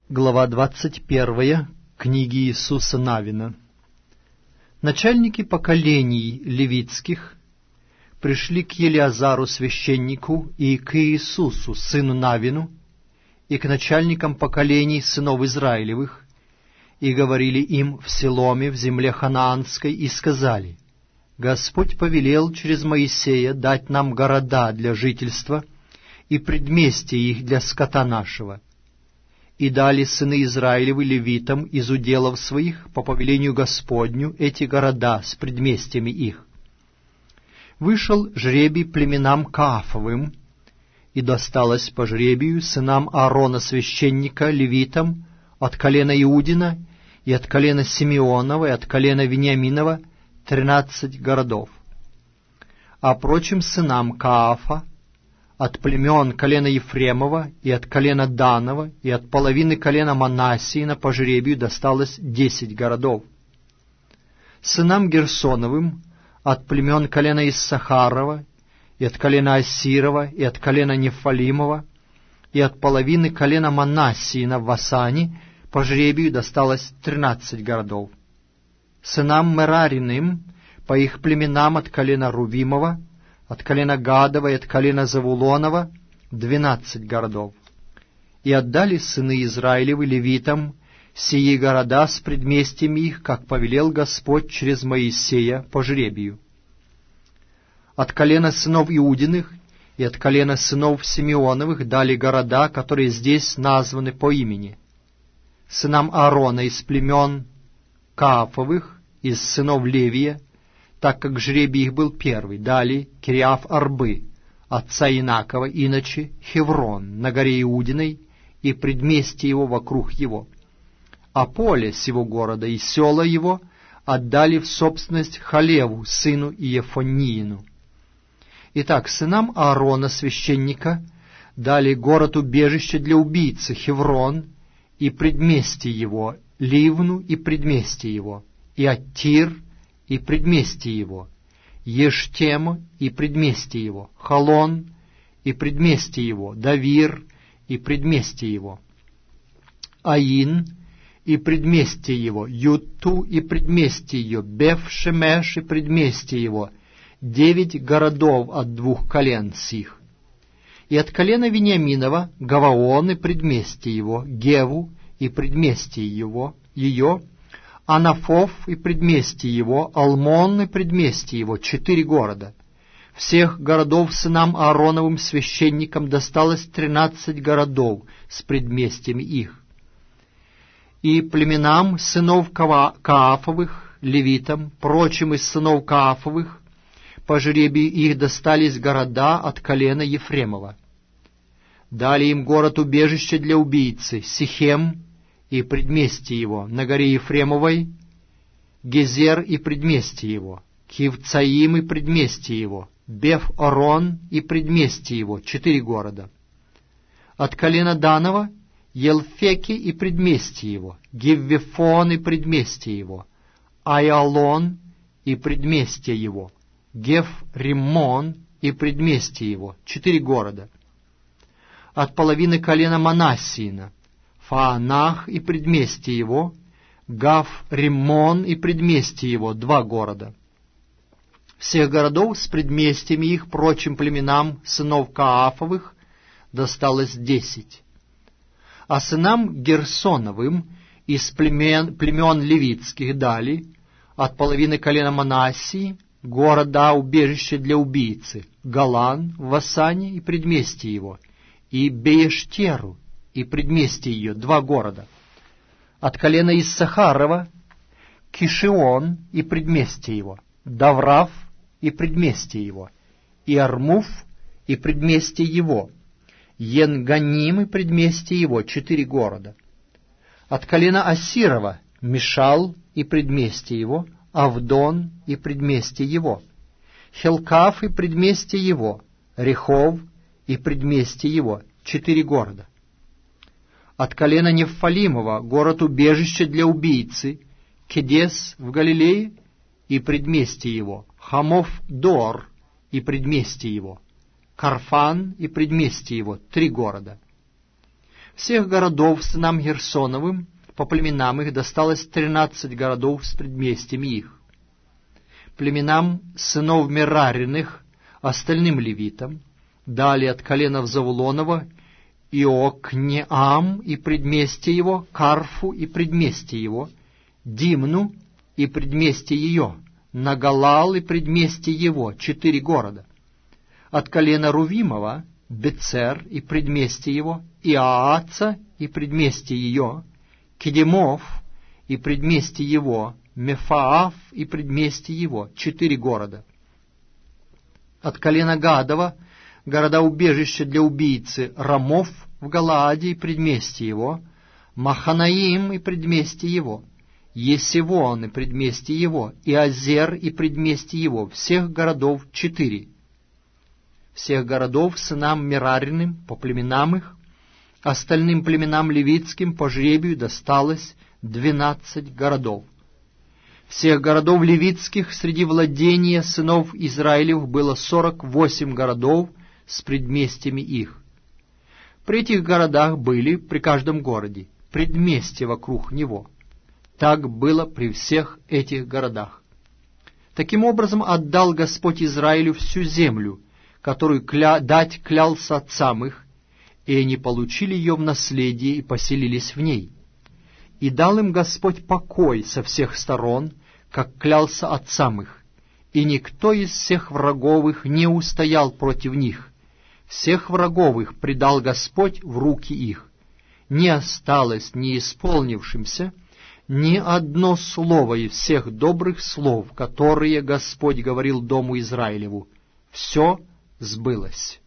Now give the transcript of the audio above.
Глава 21 книги Иисуса Навина. Начальники поколений левитских пришли к Елиазару священнику и к Иисусу, сыну Навину, и к начальникам поколений сынов Израилевых, и говорили им в Силоме, в земле Ханаанской, и сказали: «Господь повелел через Моисея дать нам города для жительства и предместья их для скота нашего». И дали сыны Израилевы левитам из уделов своих по повелению Господню эти города с предместьями их. Вышел жребий племенам Каафовым, и досталось по жребию сынам Аарона священника левитам от колена Иудина и от колена Симеонова и от колена Вениаминова 13 городов. А прочим сынам Каафа от племен колена Ефремова и от колена Данова и от половины колена Манассиина по жребию досталось 10 городов. Сынам Герсоновым от племен колена Иссахарова и от колена Ассирова и от колена Нефалимова и от половины колена Манассиина в Асане по жребию досталось 13 городов. Сынам Мерариным по их племенам от колена Рувимова, от колена Гадова и от колена Завулонова 12 городов. И отдали сыны Израилевы левитам сии города с предместьями их, как повелел Господь через Моисея по жребию. От колена сынов Иудиных и от колена сынов Симеоновых дали города, которые здесь названы по имени. Сынам Аарона из племен Каафовых, из сынов Левия, так как жребий их был первый, дали Кириаф-Арбы, отца Инакова, иначе Хеврон, на горе Иудиной, и предместье его вокруг его. А поле сего города и села его отдали в собственность Халеву, сыну Иефониину. Итак, сынам Аарона, священника, дали город-убежище для убийцы Хеврон и предместье его, Ливну и предместье его, и Аттир и предместье его, Ештему и предместье его, Халон и предместье его, Давир и предместье его, Аин и предместье его, Юту и предместье ее, Беф-Шемеш и предместье его, 9 городов от 2 колен сих. И от колена Вениаминова Гаваон и предместье его, Геву и предместье его, ее, Анафов и предместье его, Алмон и предместье его, 4 города. Всех городов сынам Аароновым священникам досталось 13 городов с предместьями их. И племенам сынов Каафовых, левитам, прочим из сынов Каафовых, по жребию их достались города от колена Ефремова. Дали им город-убежище для убийцы, Сихем и предместье его, на горе Ефремовой, Гезер и предместье его, Кивцаим и предместье его, Беф-Орон и предместье его, 4 города. От колена Данова Елфеки и предместье его, Гиввефон и предместье его, Айалон и предместье его, Геф-Риммон и предместье его, 4 города. От половины колена Манассиина Фаанах и предместье его, Гав-Риммон и предместье его, 2 города. Всех городов с предместьями их прочим племенам сынов Каафовых досталось 10. А сынам Герсоновым из племен левитских дали от половины колена Манассии города-убежище для убийцы, Галан в Асане и предместье его, и Беештеру и предместье ее, 2 города. От колена Иссахарова Кишион и предместье его, Даврав и предместье его, и Армуф и предместье его, Енганим и предместье его, 4 города. От колена Ассирова Мишал и предместье его, Авдон и предместье его, Хелкав и предместье его, Рехов и предместье его, 4 города. От колена Нефалимова город-убежище для убийцы, Кедес в Галилее и предместье его, Хамов-Дор и предместье его, Карфан и предместье его, 3 города. Всех городов сынам Герсоновым по племенам их досталось 13 городов с предместьями их. Племенам сынов Мерариных, остальным левитам, дали от коленов Завулонова Иокнеам и предместье его, Карфу и предместье его, Димну и предместье ее, Нагалал и предместье его, 4 города. От колена Рувимова Бецер и предместье его, Иааца и предместье ее, Кедемов и предместье его, Мефаав и предместье его, 4 города. От колена Гадова города-убежища для убийцы Рамов в Галааде и предместье его, Маханаим и предместье его, Есивон и предместье его, и Азер и предместье его, всех городов 4. Всех городов сынам Мерариным по племенам их, остальным племенам левитским по жребию досталось 12 городов. Всех городов левитских среди владения сынов Израилев было 48 городов с предместьями их. При этих городах были при каждом городе предместья вокруг него. Так было при всех этих городах. Таким образом отдал Господь Израилю всю землю, которую дать клялся отцам их, и они получили ее в наследие и поселились в ней. И дал им Господь покой со всех сторон, как клялся отцам их, и никто из всех врагов их не устоял против них. Всех врагов их предал Господь в руки их. Не осталось не исполнившимся ни одно слово из всех добрых слов, которые Господь говорил дому Израилеву. Все сбылось.